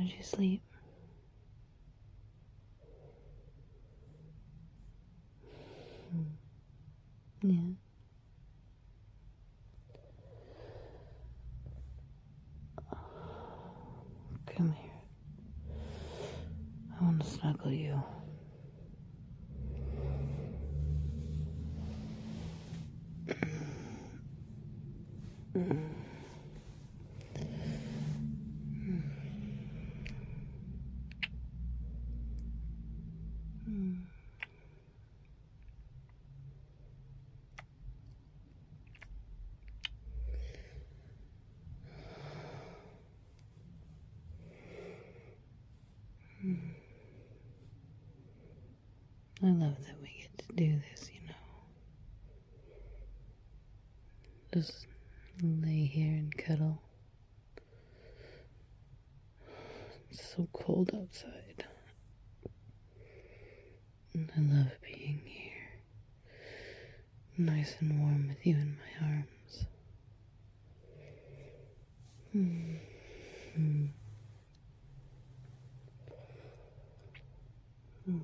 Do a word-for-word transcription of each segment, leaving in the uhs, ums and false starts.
did you sleep? Yeah. Come here. I want to snuggle you. I love that we get to do this, you know. Just lay here and cuddle. It's so cold outside. And I love being here. Nice and warm with you in my arms. Mm-hmm. Mm.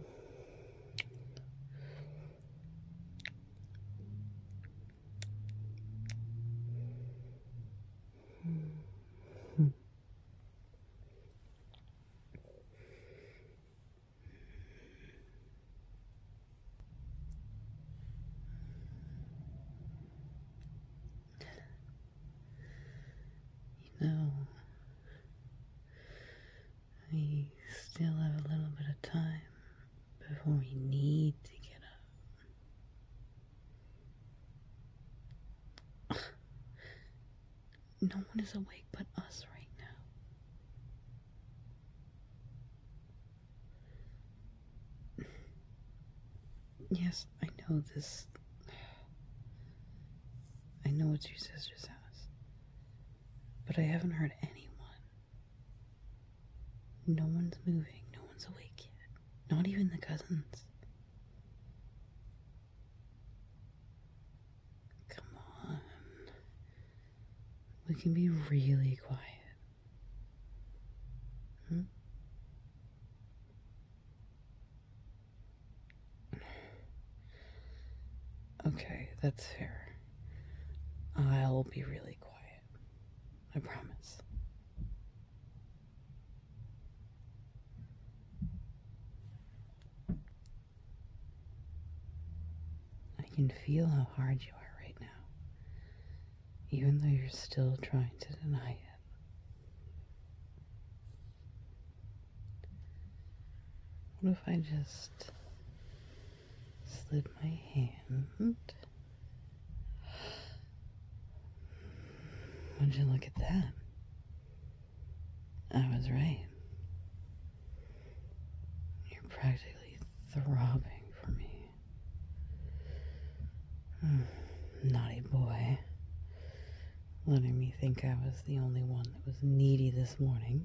Mm. You know, we still have a little bit of time before we need to get up. No one is awake but us right now. Yes, I know this. I know it's your sister's house. But I haven't heard anyone. No one's moving. No one's awake yet. Not even the cousins. Come on. We can be really quiet. Hmm? Okay, that's fair. I'll be really quiet. I promise. I can feel how hard you are right now, even though you're still trying to deny it. What if I just slid my hand? Would you look at that? I was right. You're practically throbbing for me. Naughty boy. Letting me think I was the only one that was needy this morning.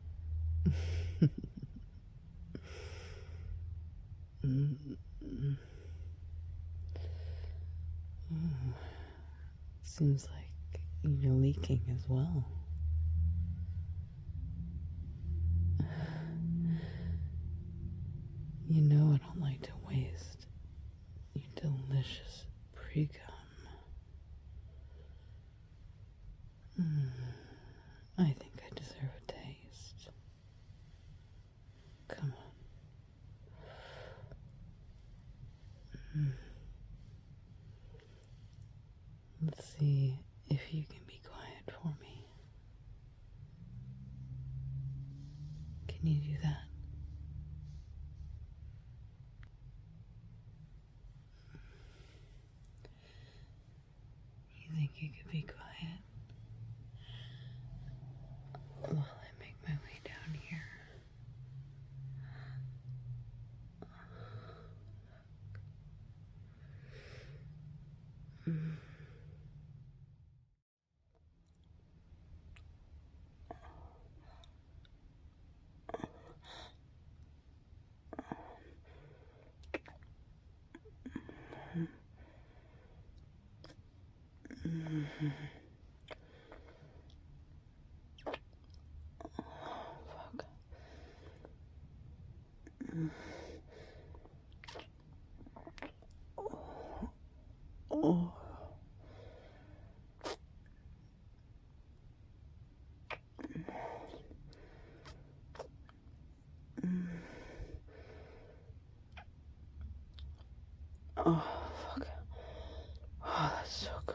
Seems like you're leaking as well. You know I don't like to waste your delicious pre-cum. Mm, I think I deserve a taste. Come on. Mm. Let's see if you can be quiet for me. Can you do that? You think you could be quiet? While I make my way down here. Mm. Mm-hmm. Oh, fuck. Oh. Oh, fuck. Oh, that's so good.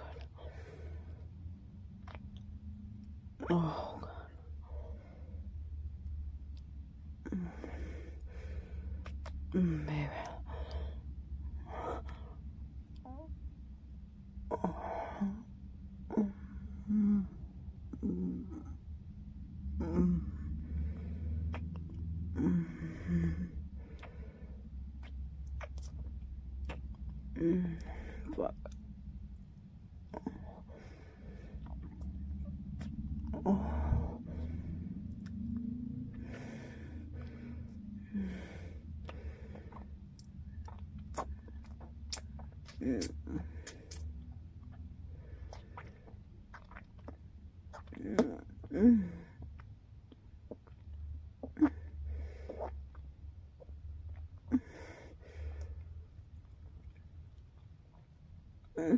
Oh, God. Mm, baby. Mm, mm, mm, mm, mm. Fuck. Oh. Mm. Mm. Mm.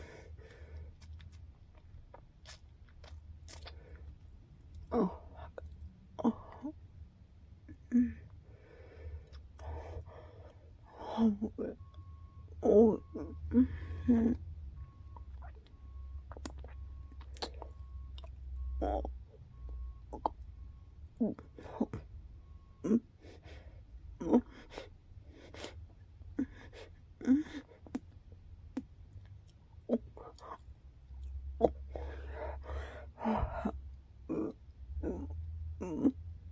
Oh, fuck. Oh. Mm. Oh. Oh. Mm. Oh. Mm. Oh. Mm. Mm.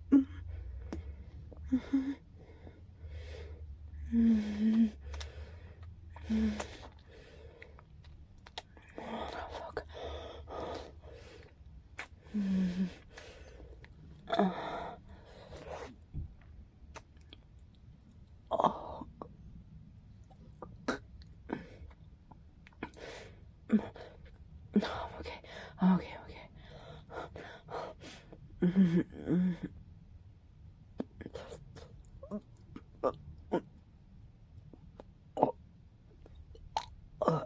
Mm. Mm. Oh, fuck. Mm. Oh. Oh. No, I'm okay. I'm okay, okay. Mm. Uh.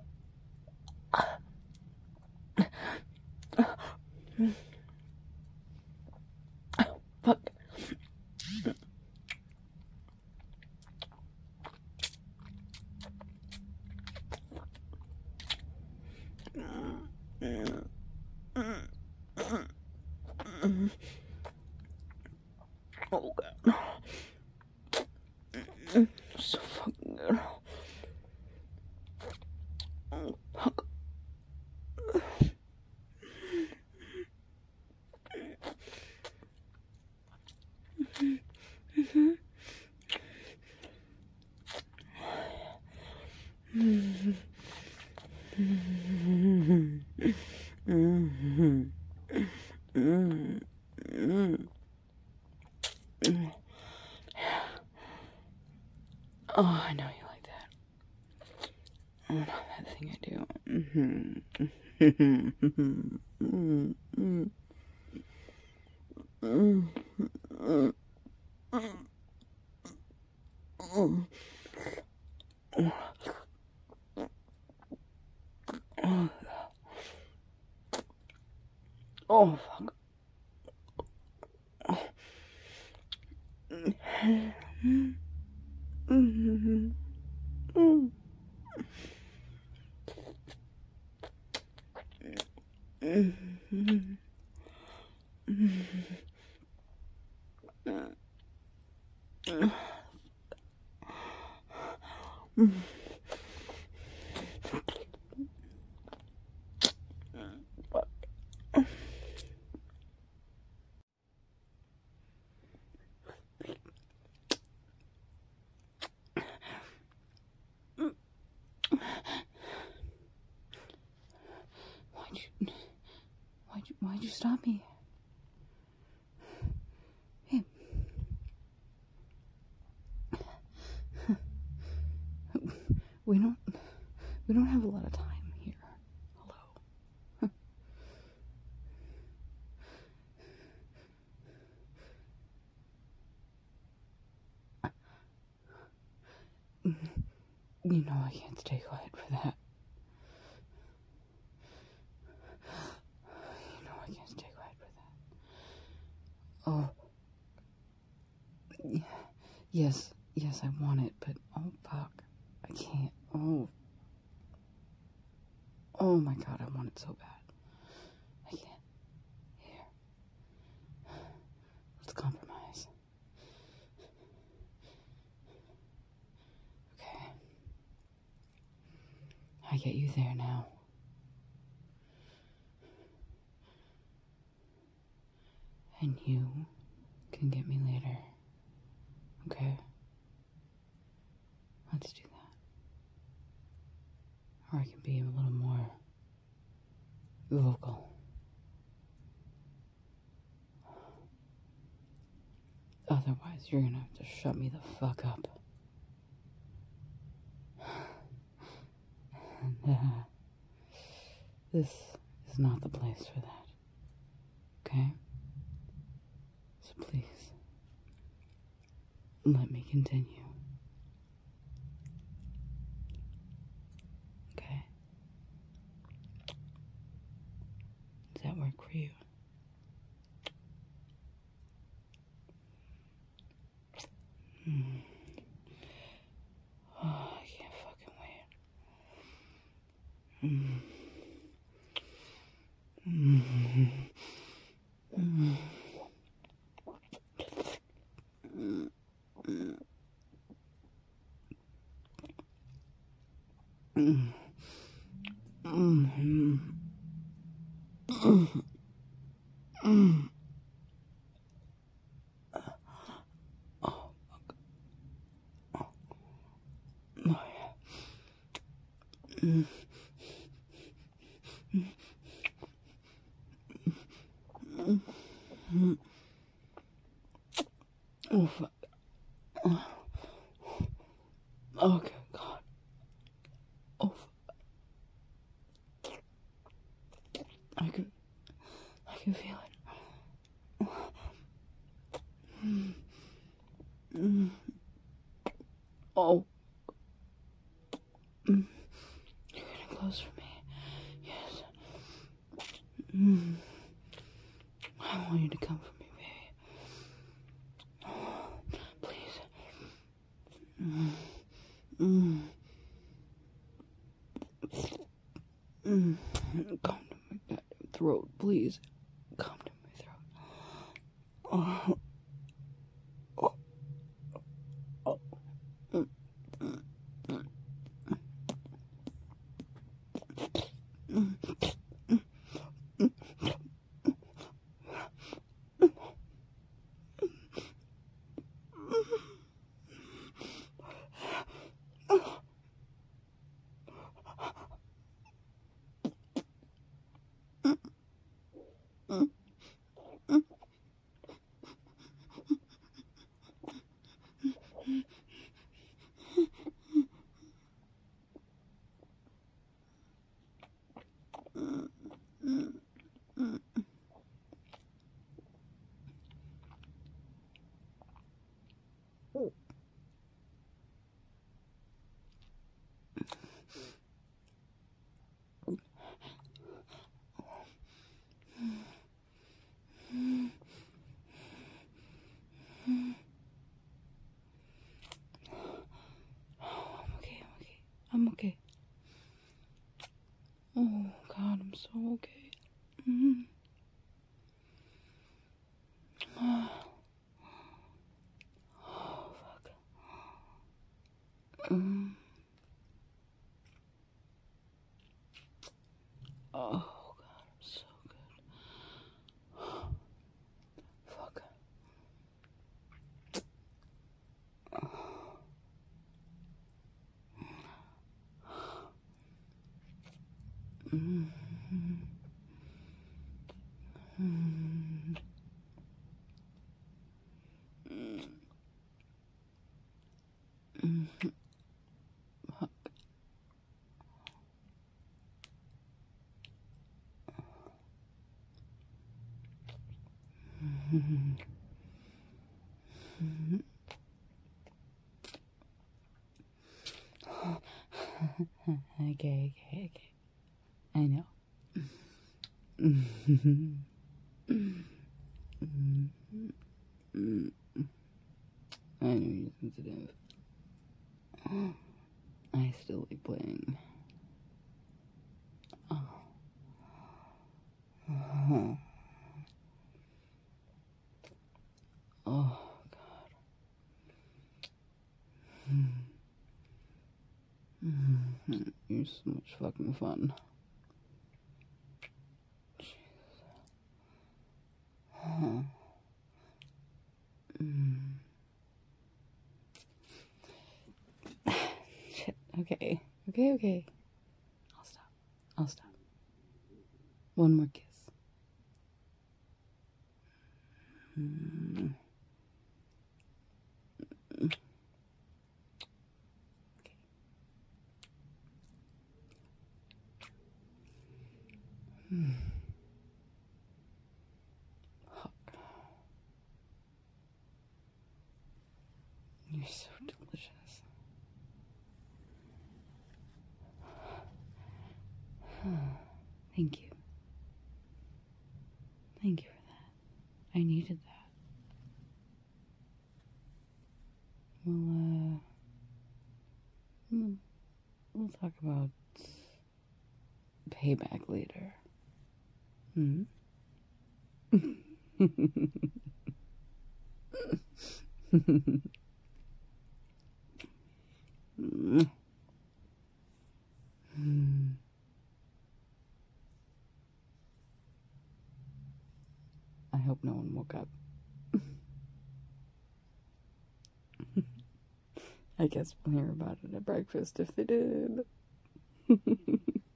Fuck. Mm. Mm. Mm. Oh, God. Mm. So fucking good. Oh, fuck. Mm. Mm. Mm. Mm. Mm. Mm. Oh, I know you like that. Oh, no, that thing I do. Mm-hmm. Mm-hmm. Mm-hmm. Mm-hmm. Mm-hmm. Mm-hmm. Oh, oh, fuck. Mm-hmm. Mm-hmm. Mm-hmm. Why'd you, why'd you, why'd you stop me? Hey. We don't, we don't have a lot of time here. Hello. You know I can't stay quiet for that. You know I can't stay quiet for that. Oh. Yeah. Yes, yes, I want it, but oh fuck. I can't. Oh. Oh my god, I want it so bad. I can't. Here. Let's compromise. Okay. I get you there now. And you can get me later. Okay? Let's do that. Or I can be a little more vocal. Otherwise, you're gonna have to shut me the fuck up. And, uh, this is not the place for that. Okay? So please, let me continue. Okay? Does that work for you? Mm. Oh, I can't fucking wait. Mm. Mm. Mm. Mm. Mm. Mm. Mm. Oh, oh, yeah. Mm. Mm. Mm. Oh, fuck. Okay, God. Oh, I can, I can feel it. Mm. Mm. Oh. Mm. You're getting close for me. Yes. Mm. I want you to come for me, baby. Please. Mm. Mm. Mm. Come to my goddamn throat, please. Come to my throat. Oh. Oh. Oh. Mm. Mm. Mm. Mm. Mm. Mm. Mm. Mm. Oh, I'm okay, I'm okay. I'm okay. Oh, God, I'm so okay. Mm. Oh, fuck. Mm. Oh, God, I'm so good. Fuck. Mm. Mm. Mm. Fuck. Mm. Mm. okay, okay, okay. I know. I know you're sensitive. I still like playing. Oh. Uh-huh. Oh, God. You're so much fucking fun. Jesus. Huh. Mm. Shit. Okay. Okay, okay. I'll stop. I'll stop. One more kiss. Mm. Okay. Mm. Hug. You're so delicious. Thank you. Thank you for that. I needed that. We'll, uh, we'll, we'll talk about payback later. Hmm? I hope no one woke up. I guess we'll hear about it at breakfast if they did.